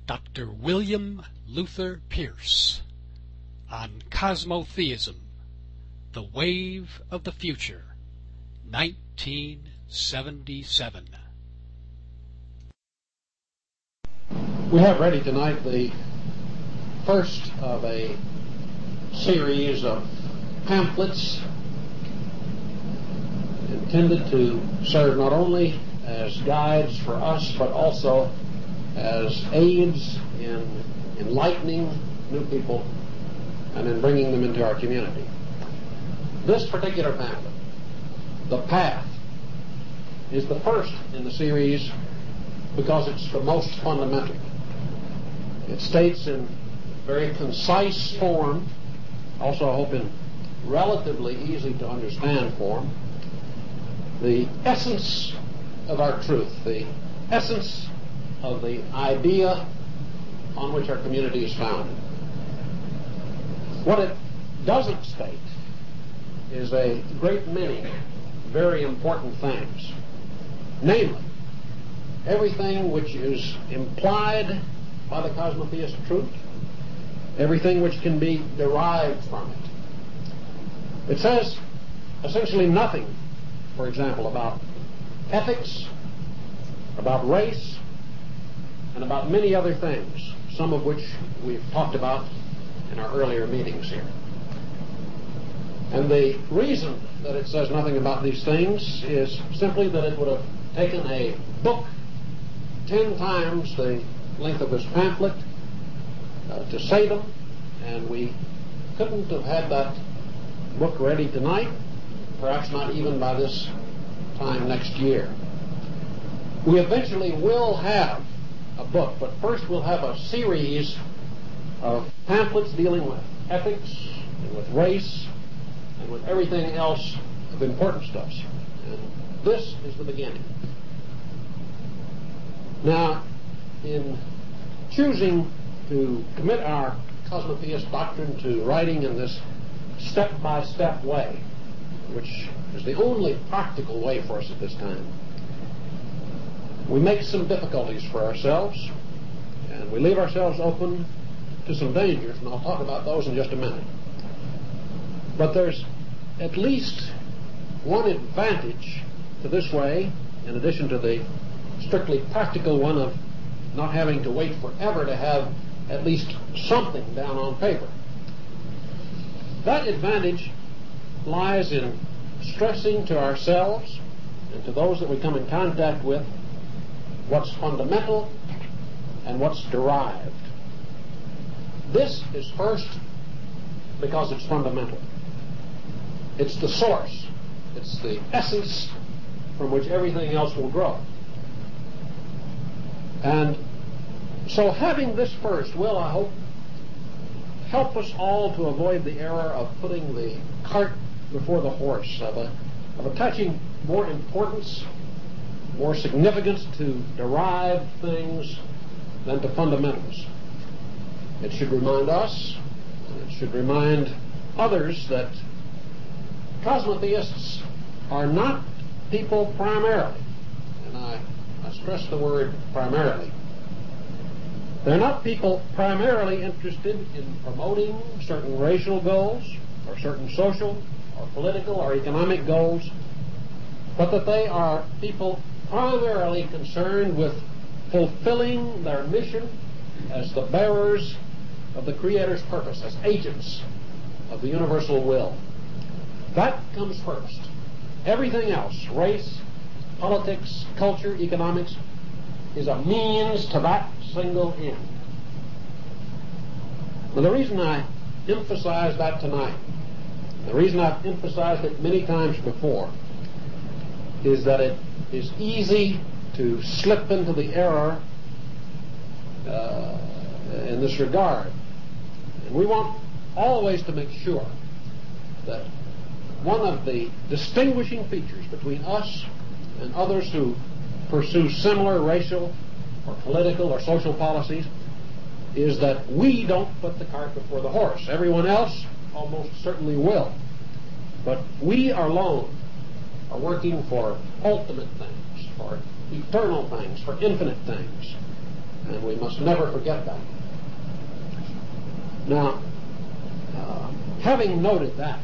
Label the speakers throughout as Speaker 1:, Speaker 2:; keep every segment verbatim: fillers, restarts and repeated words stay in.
Speaker 1: Doctor William Luther Pierce on Cosmotheism, The Wave of the Future, nineteen seventy-seven.
Speaker 2: We have ready tonight the first of a series of pamphlets intended to serve not only as guides for us, but also as aids in enlightening new people and in bringing them into our community. This particular pamphlet, The Path, is the first in the series because it's the most fundamental. It states in very concise form, also I hope in relatively easy to understand form, the essence of our truth, the essence of the idea on which our community is founded. What it doesn't state is a great many very important things. Namely, everything which is implied by the cosmotheist truth, everything which can be derived from it. It says essentially nothing, for example, about ethics, about race, and about many other things, some of which we've talked about in our earlier meetings here. And the reason that it says nothing about these things is simply that it would have taken a book ten times the length of this pamphlet uh, to say them, and we couldn't have had that book ready tonight, perhaps not even by this time next year. We eventually will have a book, but first we'll have a series of pamphlets dealing with ethics and with race and with everything else of importance to us. And this is the beginning. Now, in choosing to commit our cosmotheist doctrine to writing in this step-by-step way, which is the only practical way for us at this time, we make some difficulties for ourselves, and we leave ourselves open to some dangers, and I'll talk about those in just a minute. But there's at least one advantage to this way, in addition to the strictly practical one of not having to wait forever to have at least something down on paper. That advantage lies in stressing to ourselves and to those that we come in contact with what's fundamental and what's derived. This is first because it's fundamental. It's the source. It's the essence from which everything else will grow. And so having this first will, I hope, help us all to avoid the error of putting the cart before the horse, of, a, of attaching more importance, more significance to derived things than to fundamentals. It should remind us, and it should remind others that cosmotheists are not people primarily, and I, I stress the word primarily. They're not people primarily interested in promoting certain racial goals or certain social or political or economic goals, but that they are people primarily concerned with fulfilling their mission as the bearers of the Creator's purpose, as agents of the universal will. That comes first. Everything else, race, politics, culture, economics, is a means to that single end. Now, the reason I emphasize that tonight, the reason I've emphasized it many times before, is that it is easy to slip into the error uh, in this regard. And we want always to make sure that one of the distinguishing features between us and others who pursue similar racial or political or social policies is that we don't put the cart before the horse. Everyone else almost certainly will. But we alone are working for ultimate things, for eternal things, for infinite things. and we must never forget that. Now, uh, having noted that,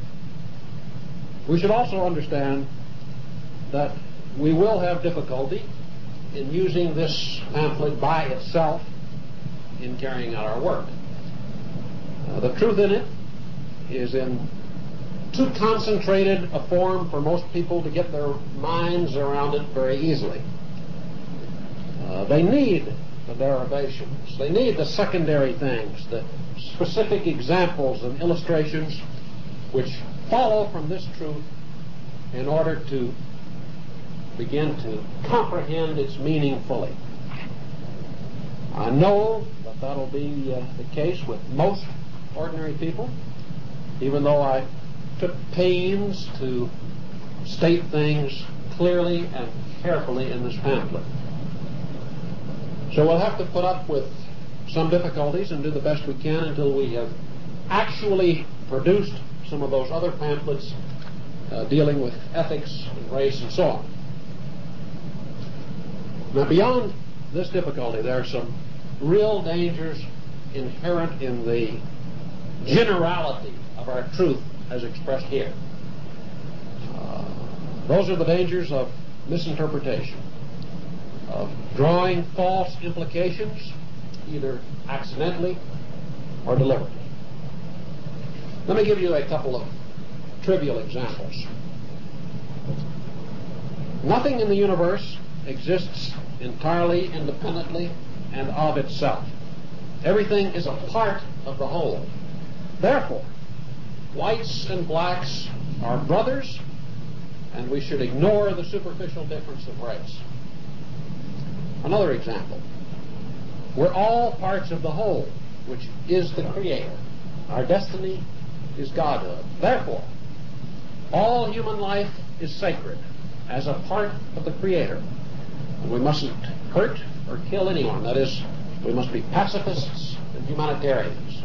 Speaker 2: we should also understand that we will have difficulty in using this pamphlet by itself in carrying out our work. Uh, the truth in it is in too concentrated a form for most people to get their minds around it very easily. Uh, they need the derivations. They need the secondary things, the specific examples and illustrations which follow from this truth in order to begin to comprehend its meaning fully. I know that that'll be uh, the case with most ordinary people, even though I took pains to state things clearly and carefully in this pamphlet. So we'll have to put up with some difficulties and do the best we can until we have actually produced some of those other pamphlets uh, dealing with ethics and race and so on. Now, beyond this difficulty, there are some real dangers inherent in the generality of our truth as expressed here. Uh, those are the dangers of misinterpretation, of drawing false implications, either accidentally or deliberately. Let me give you a couple of trivial examples. Nothing in the universe exists entirely independently and of itself. Everything is a part of the whole. Therefore, whites and blacks are brothers, and we should ignore the superficial difference of race. Another example. We're all parts of the whole, which is the Creator. Our destiny is Godhood. Therefore, all human life is sacred as a part of the Creator. And we mustn't hurt or kill anyone. That is, we must be pacifists and humanitarians.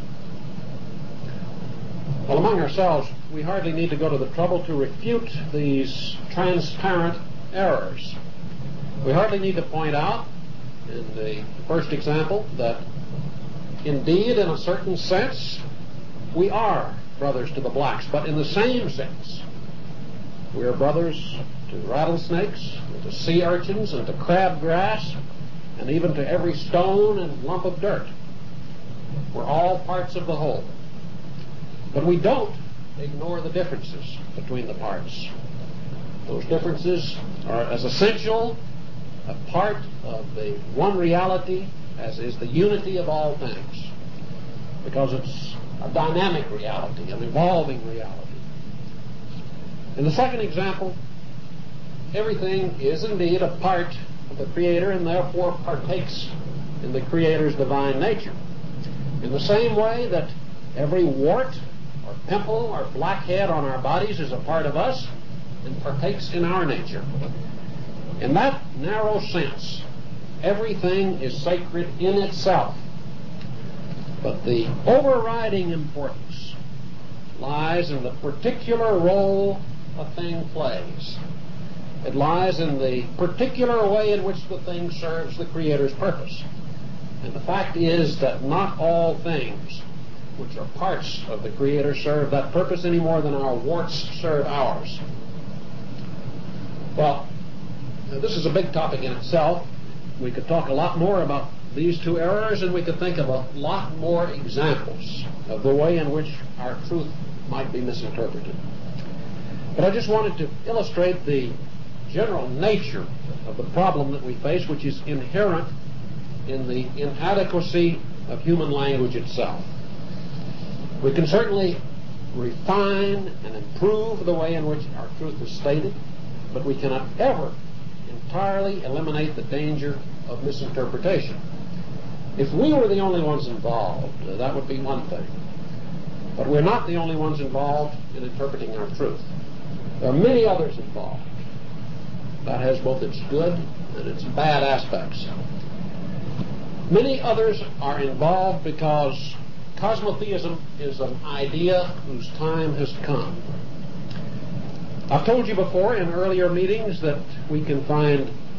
Speaker 2: Well, among ourselves, we hardly need to go to the trouble to refute these transparent errors. We hardly need to point out, in the first example, that indeed, in a certain sense, we are brothers to the blacks, but in the same sense, we are brothers to rattlesnakes, and to sea urchins, and to crabgrass, and even to every stone and lump of dirt. We're all parts of the whole. But we don't ignore the differences between the parts. Those differences are as essential a part of the one reality as is the unity of all things, because it's a dynamic reality, an evolving reality. In the second example, everything is indeed a part of the Creator and therefore partakes in the Creator's divine nature. In the same way that every wart or pimple or blackhead on our bodies is a part of us and partakes in our nature. In that narrow sense, everything is sacred in itself. But the overriding importance lies in the particular role a thing plays. It lies in the particular way in which the thing serves the Creator's purpose. And the fact is that not all things which are parts of the Creator serve that purpose any more than our warts serve ours. Well, this is a big topic in itself. We could talk a lot more about these two errors, and we could think of a lot more examples of the way in which our truth might be misinterpreted. But I just wanted to illustrate the general nature of the problem that we face, which is inherent in the inadequacy of human language itself. We can certainly refine and improve the way in which our truth is stated, but we cannot ever entirely eliminate the danger of misinterpretation. If we were the only ones involved, uh, that would be one thing. But we're not the only ones involved in interpreting our truth. There are many others involved. That has both its good and its bad aspects. Many others are involved because cosmotheism is an idea whose time has come. I've told you before in earlier meetings that we can find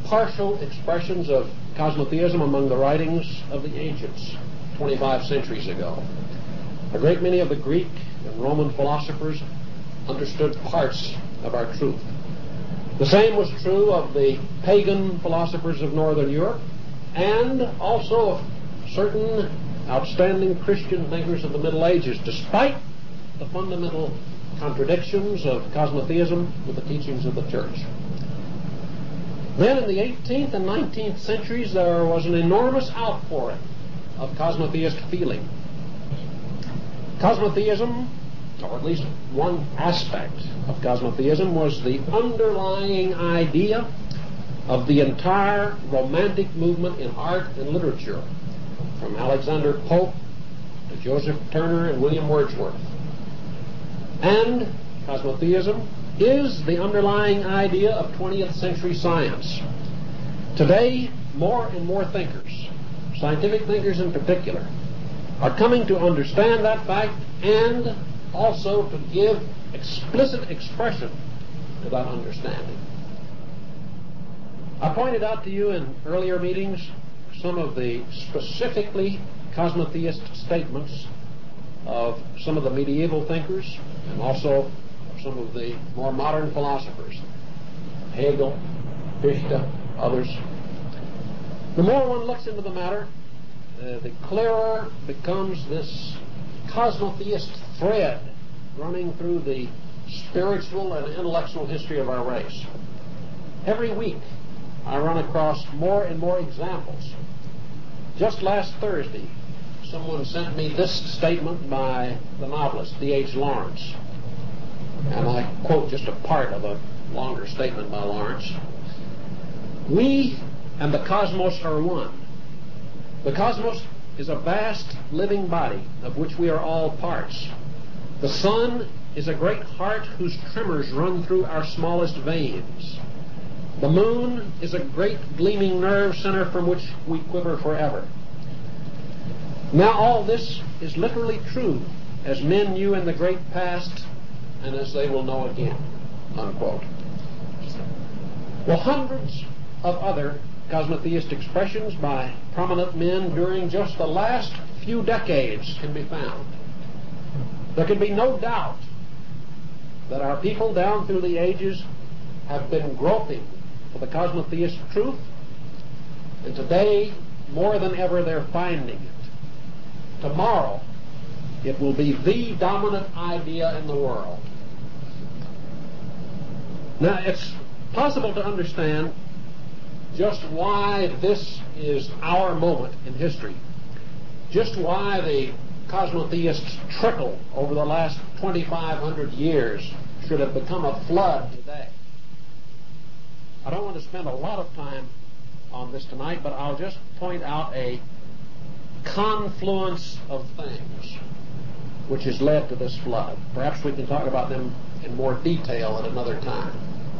Speaker 2: partial expressions of cosmotheism among the writings of the ancients twenty-five centuries ago. A great many of the Greek and Roman philosophers understood parts of our truth. The same was true of the pagan philosophers of Northern Europe, and also of certain outstanding Christian thinkers of the Middle Ages, despite the fundamental contradictions of cosmotheism with the teachings of the Church. Then in the eighteenth and nineteenth centuries, there was an enormous outpouring of cosmotheist feeling. Cosmotheism, or at least one aspect of cosmotheism, was the underlying idea of the entire Romantic movement in art and literature, from Alexander Pope to Joseph Turner and William Wordsworth. And cosmotheism is the underlying idea of twentieth century science. Today, more and more thinkers, scientific thinkers in particular, are coming to understand that fact and also to give explicit expression to that understanding. I pointed out to you in earlier meetings some of the specifically cosmotheist statements of some of the medieval thinkers and also some of the more modern philosophers, Hegel, Fichte, others. The more one looks into the matter, uh, the clearer becomes this cosmotheist thread running through the spiritual and intellectual history of our race. Every week I run across more and more examples. Just last Thursday, someone sent me this statement by the novelist D H Lawrence, and I quote just a part of a longer statement by Lawrence. We and the cosmos are one. The cosmos is a vast living body of which we are all parts. The sun is a great heart whose tremors run through our smallest veins. The moon is a great gleaming nerve center from which we quiver forever. Now all this is literally true as men knew in the great past and as they will know again, unquote. Well, hundreds of other cosmotheist expressions by prominent men during just the last few decades can be found. There can be no doubt that our people down through the ages have been groping for the cosmotheist truth, and today, more than ever, they're finding it. Tomorrow, it will be the dominant idea in the world. Now, it's possible to understand just why this is our moment in history, just why the cosmotheists' trickle over the last twenty-five hundred years should have become a flood today. I don't want to spend a lot of time on this tonight, but I'll just point out a confluence of things which has led to this flood. Perhaps we can talk about them in more detail at another time.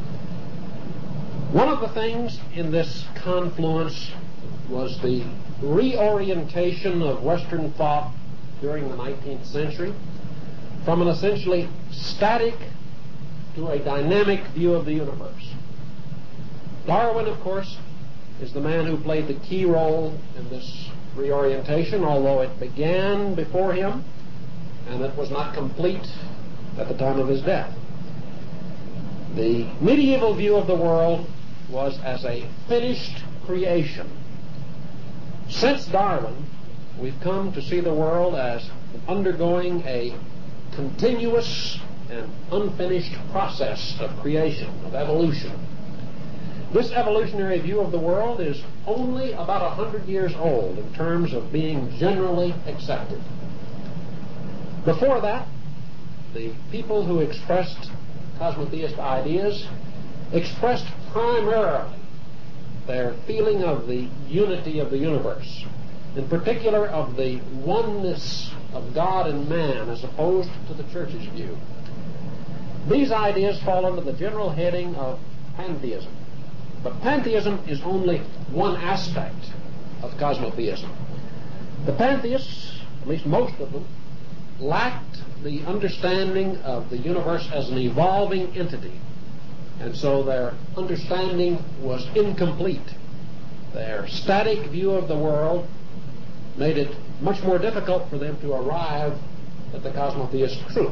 Speaker 2: One of the things in this confluence was the reorientation of Western thought during the nineteenth century from an essentially static to a dynamic view of the universe. Darwin, of course, is the man who played the key role in this reorientation, although it began before him and it was not complete at the time of his death. The medieval view of the world was as a finished creation. Since Darwin, we've come to see the world as undergoing a continuous and unfinished process of creation, of evolution. This evolutionary view of the world is only about a hundred years old in terms of being generally accepted. Before that, the people who expressed cosmotheist ideas expressed primarily their feeling of the unity of the universe, in particular of the oneness of God and man as opposed to the Church's view. These ideas fall under the general heading of pantheism. But pantheism is only one aspect of cosmotheism. The pantheists, at least most of them, lacked the understanding of the universe as an evolving entity, and so their understanding was incomplete. Their static view of the world made it much more difficult for them to arrive at the cosmotheist truth.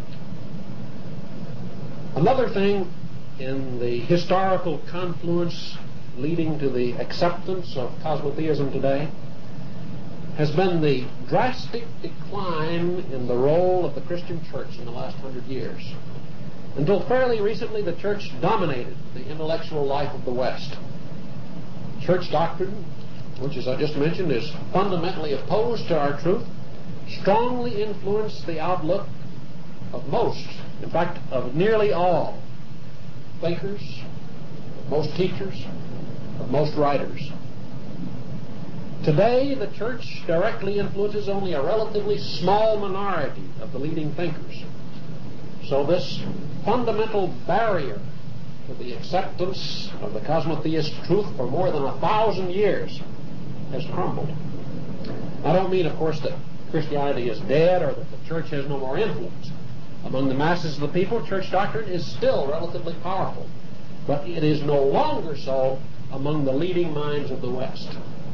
Speaker 2: Another thing in the historical confluence leading to the acceptance of cosmotheism today has been the drastic decline in the role of the Christian church in the last hundred years. Until fairly recently, the church dominated the intellectual life of the West. Church doctrine, which, as I just mentioned, is fundamentally opposed to our truth, strongly influenced the outlook of most, in fact, of nearly all thinkers, of most teachers, of most writers. Today, the church directly influences only a relatively small minority of the leading thinkers. So this fundamental barrier to the acceptance of the cosmotheist truth for more than a thousand years has crumbled. I don't mean, of course, that Christianity is dead or that the church has no more influence. Among the masses of the people, church doctrine is still relatively powerful, but it is no longer so among the leading minds of the West.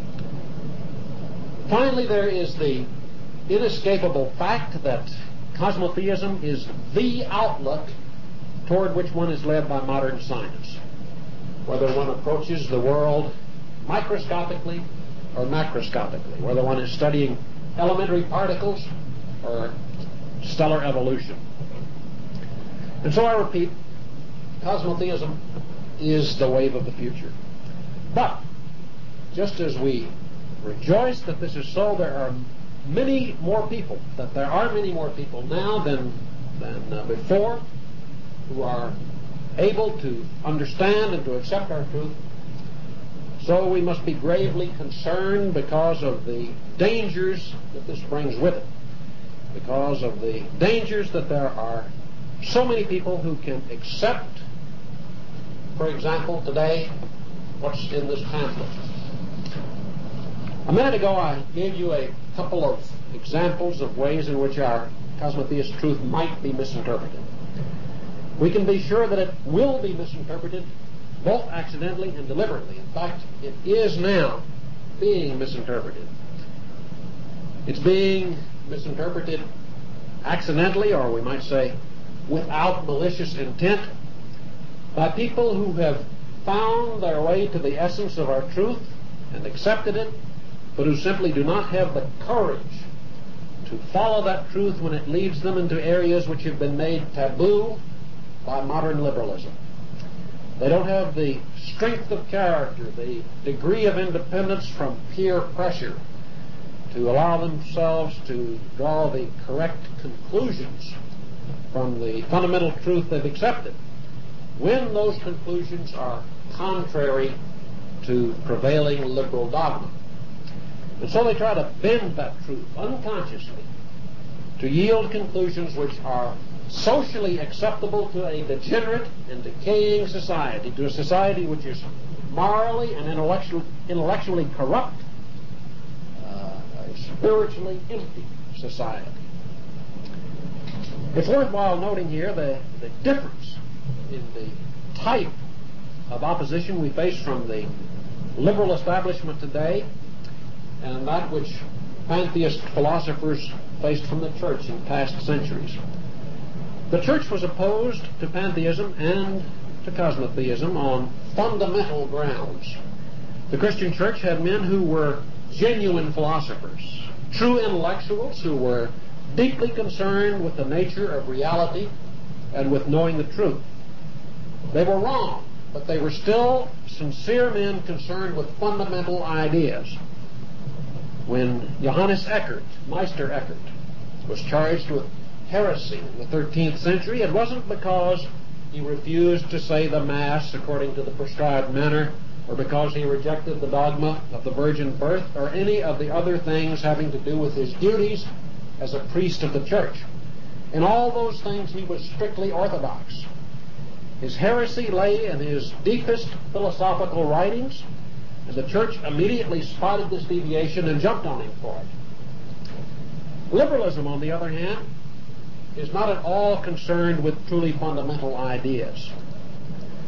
Speaker 2: Finally, there is the inescapable fact that cosmotheism is the outlook toward which one is led by modern science, whether one approaches the world microscopically or macroscopically, whether one is studying elementary particles or stellar evolution. And so I repeat, cosmotheism is the wave of the future. But just as we rejoice that this is so, there are many more people, that there are many more people now than, than uh, before who are able to understand and to accept our truth. So we must be gravely concerned because of the dangers that this brings with it, because of the dangers that there are so many people who can accept, for example, today, what's in this pamphlet. A minute ago I gave you a couple of examples of ways in which our cosmotheist truth might be misinterpreted. We can be sure that it will be misinterpreted both accidentally and deliberately. In fact, it is now being misinterpreted. It's being misinterpreted accidentally, or we might say without malicious intent, by people who have found their way to the essence of our truth and accepted it, but who simply do not have the courage to follow that truth when it leads them into areas which have been made taboo by modern liberalism. They don't have the strength of character, the degree of independence from peer pressure to allow themselves to draw the correct conclusions from the fundamental truth they've accepted, when those conclusions are contrary to prevailing liberal dogma. And so they try to bend that truth unconsciously to yield conclusions which are socially acceptable to a degenerate and decaying society, to a society which is morally and intellectually, intellectually corrupt, uh, a spiritually empty society. It's worthwhile noting here the, the difference in the type of opposition we face from the liberal establishment today and that which pantheist philosophers faced from the church in past centuries. The church was opposed to pantheism and to cosmotheism on fundamental grounds. The Christian church had men who were genuine philosophers, true intellectuals who were deeply concerned with the nature of reality and with knowing the truth. They were wrong, but they were still sincere men concerned with fundamental ideas. When Johannes Eckert, Meister Eckert, was charged with heresy in the thirteenth century, it wasn't because he refused to say the Mass according to the prescribed manner, or because he rejected the dogma of the virgin birth, or any of the other things having to do with his duties as a priest of the church. In all those things he was strictly orthodox. His heresy lay in his deepest philosophical writings, and the church immediately spotted this deviation and jumped on him for it. Liberalism, on the other hand, is not at all concerned with truly fundamental ideas.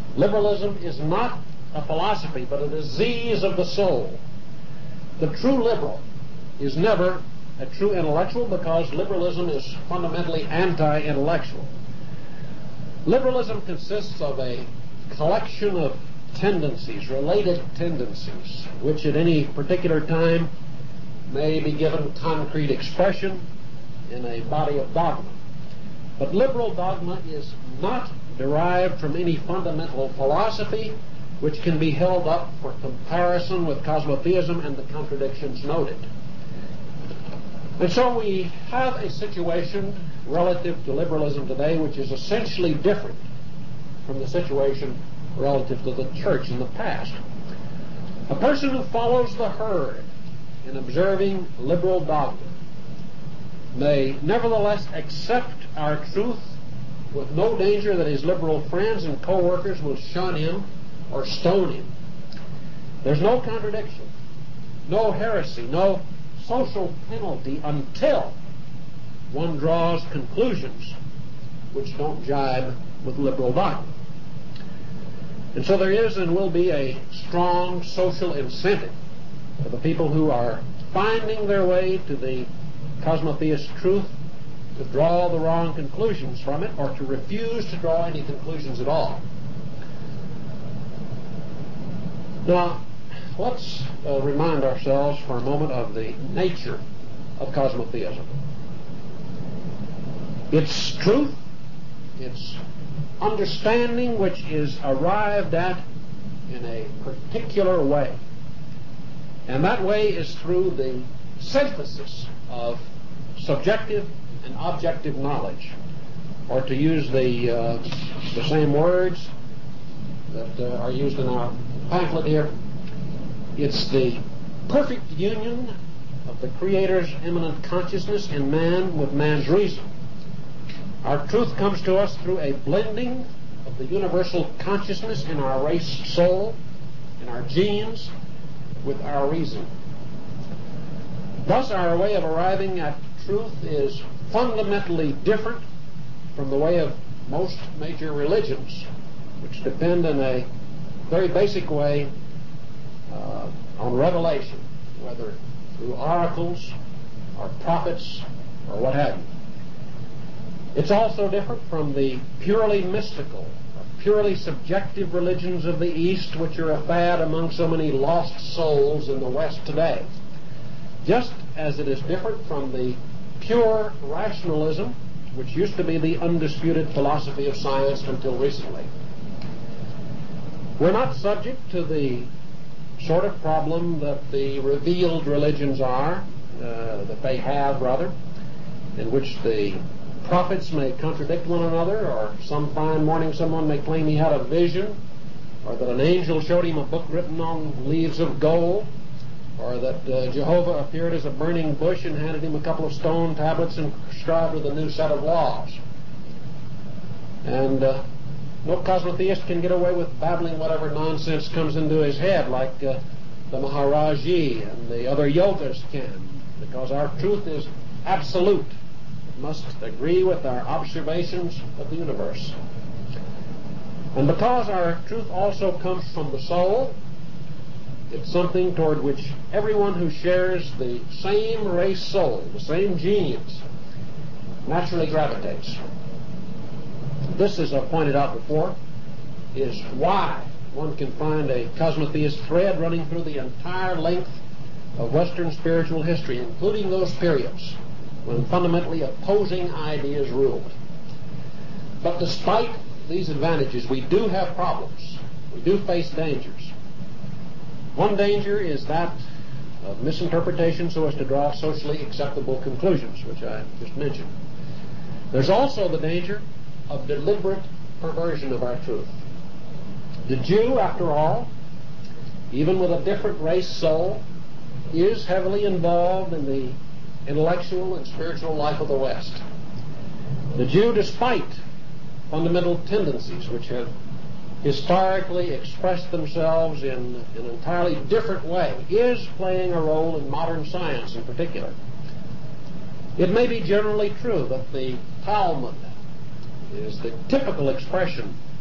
Speaker 2: Liberalism is not a philosophy, but a disease of the soul. The true liberal is never a true intellectual because liberalism is fundamentally anti-intellectual. Liberalism consists of a collection of tendencies, related tendencies, which at any particular time may be given concrete expression in a body of dogma. But liberal dogma is not derived from any fundamental philosophy which can be held up for comparison with cosmotheism and the contradictions noted. And so we have a situation relative to liberalism today which is essentially different from the situation relative to the church in the past. A person who follows the herd in observing liberal dogma may nevertheless accept our truth with no danger that his liberal friends and co-workers will shun him or stone him. There's no contradiction, no heresy, no social penalty until one draws conclusions which don't jibe with liberal dogma. And so there is and will be a strong social incentive for the people who are finding their way to the cosmotheist truth to draw the wrong conclusions from it or to refuse to draw any conclusions at all. Now, let's uh, remind ourselves for a moment of the nature of cosmotheism. It's truth, it's understanding which is arrived at in a particular way. And that way is through the synthesis of subjective and objective knowledge. Or to use the, uh, the same words that uh, are used in our pamphlet here, it's the perfect union of the Creator's immanent consciousness in man with man's reason. Our truth comes to us through a blending of the universal consciousness in our race soul, in our genes, with our reason. Thus, our way of arriving at truth is fundamentally different from the way of most major religions, which depend in a very basic way uh, on revelation, whether through oracles or prophets or what have you. It's also different from the purely mystical, or purely subjective religions of the East, which are a fad among so many lost souls in the West today. Just as it is different from the pure rationalism, which used to be the undisputed philosophy of science until recently. We're not subject to the sort of problem that the revealed religions are, uh, that they have, rather, in which the prophets may contradict one another, or some fine morning someone may claim he had a vision, or that an angel showed him a book written on leaves of gold, or that uh, Jehovah appeared as a burning bush and handed him a couple of stone tablets inscribed with a new set of laws. And uh, no cosmotheist can get away with babbling whatever nonsense comes into his head, like uh, the Maharaji and the other yogas can, because our truth is absolute. It must agree with our observations of the universe. And because our truth also comes from the soul, it's something toward which everyone who shares the same race soul, the same genes, naturally gravitates. This, as I've pointed out before, is why one can find a cosmotheist thread running through the entire length of Western spiritual history, including those periods when fundamentally opposing ideas ruled. But despite these advantages, we do have problems. We do face dangers. One danger is that of misinterpretation so as to draw socially acceptable conclusions, which I just mentioned. There's also the danger of deliberate perversion of our truth. The Jew, after all, even with a different race soul, is heavily involved in the intellectual and spiritual life of the West. The Jew, despite fundamental tendencies which have historically expressed themselves in an entirely different way, is playing a role in modern science in particular. It may be generally true that the Talmud is the typical expression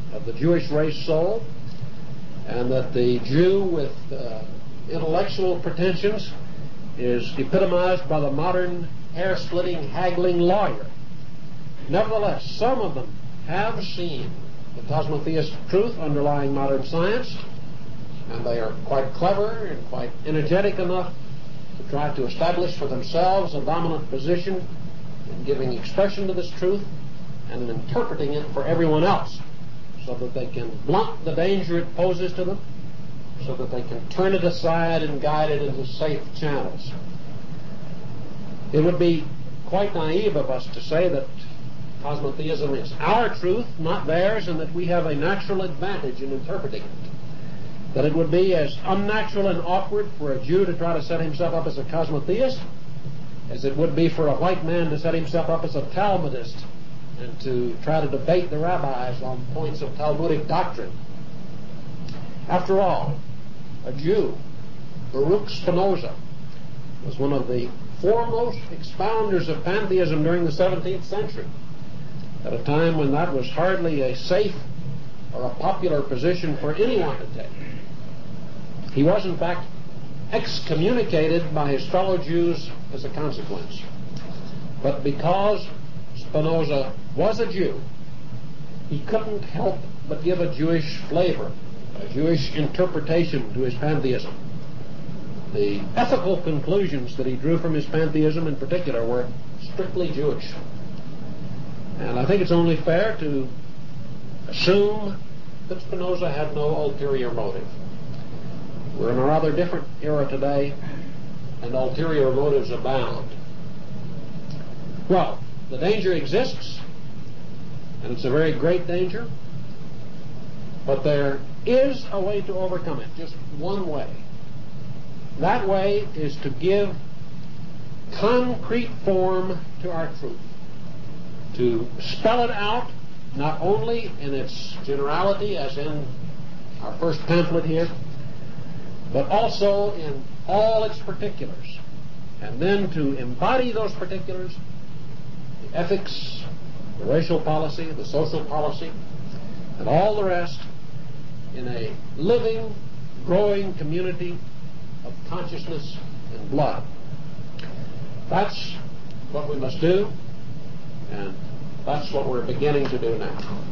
Speaker 2: of the Jewish race soul, and that the Jew with uh, intellectual pretensions is epitomized by the modern hair-splitting, haggling lawyer. Nevertheless, some of them have seen the cosmotheist truth underlying modern science, and they are quite clever and quite energetic enough to try to establish for themselves a dominant position in giving expression to this truth and in interpreting it for everyone else, so that they can blunt the danger it poses to them, so that they can turn it aside and guide it into safe channels. It would be quite naive of us to say that cosmotheism is our truth, not theirs, and that we have a natural advantage in interpreting it. That it would be as unnatural and awkward for a Jew to try to set himself up as a cosmotheist as it would be for a white man to set himself up as a Talmudist and to try to debate the rabbis on points of Talmudic doctrine. After all, a Jew, Baruch Spinoza, was one of the foremost expounders of pantheism during the seventeenth century, at a time when that was hardly a safe or a popular position for anyone to take. He was, in fact, excommunicated by his fellow Jews as a consequence. But because Spinoza was a Jew, he couldn't help but give a Jewish flavor, a Jewish interpretation to his pantheism. The ethical conclusions that he drew from his pantheism in particular were strictly Jewish. And I think it's only fair to assume that Spinoza had no ulterior motive. We're in a rather different era today, and ulterior motives abound. Well, the danger exists, and it's a very great danger, but there is a way to overcome it, just one way. That way is to give concrete form to our truth, to spell it out not only in its generality, as in our first pamphlet here, but also in all its particulars, and then to embody those particulars, the ethics, the racial policy, the social policy, and all the rest, in a living, growing community of consciousness and blood. That's what we must do, and that's what we're beginning to do now.